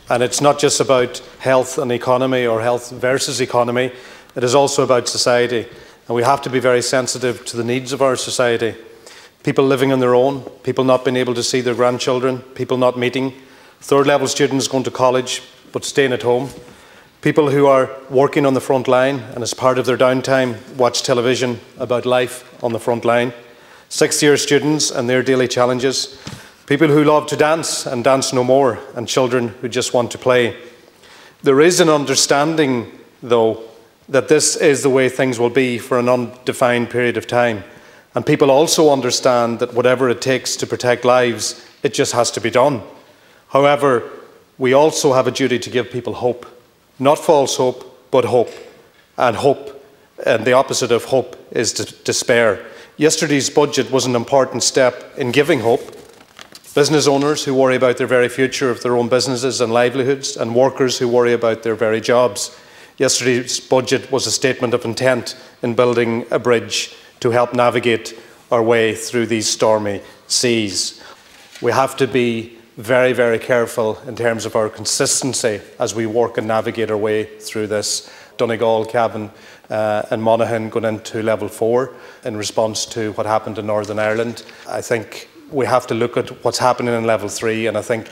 And it's not just about health and economy or health versus economy, it is also about society. And we have to be very sensitive to the needs of our society. People living on their own, people not being able to see their grandchildren, people not meeting, third-level students going to college but staying at home, people who are working on the front line and as part of their downtime watch television about life on the front line, sixth-year students and their daily challenges, people who love to dance and dance no more, and children who just want to play. There is an understanding, though, that this is the way things will be for an undefined period of time. And people also understand that whatever it takes to protect lives, it just has to be done. However, we also have a duty to give people hope. Not false hope, but hope. And hope, and the opposite of hope, is despair. Yesterday's budget was an important step in giving hope. Business owners who worry about their very future of their own businesses and livelihoods, and workers who worry about their very jobs. Yesterday's budget was a statement of intent in building a bridge to help navigate our way through these stormy seas. We have to be very, very careful in terms of our consistency as we work and navigate our way through this. Donegal, Cavan and Monaghan going into level 4 in response to what happened in Northern Ireland. I think we have to look at what's happening in level 3, and I think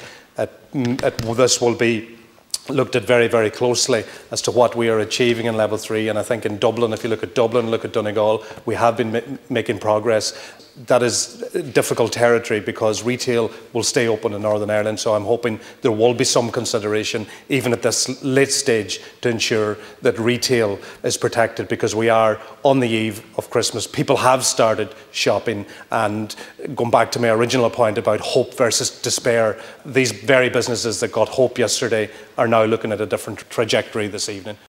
this will be looked at very, very closely as to what we are achieving in level 3. And I think in Dublin, if you look at Dublin, look at Donegal, we have been making progress. That is difficult territory because retail will stay open in Northern Ireland, so I'm hoping there will be some consideration, even at this late stage, to ensure that retail is protected, because we are on the eve of Christmas. People have started shopping, and going back to my original point about hope versus despair, these very businesses that got hope yesterday are now looking at a different trajectory this evening.